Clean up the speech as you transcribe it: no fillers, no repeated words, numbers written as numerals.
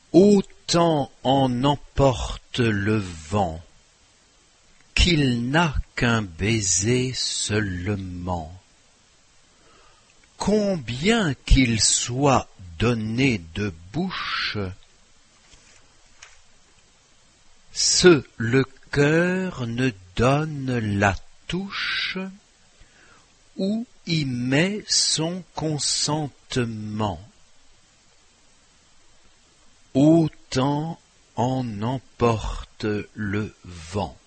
Autant en emporte le vent, qu'il n'a qu'un baiser seulement. Combien qu'il soit donné de bouche, ce le cœur ne donne la touche, où y met son consentement. Autant en emporte le vent.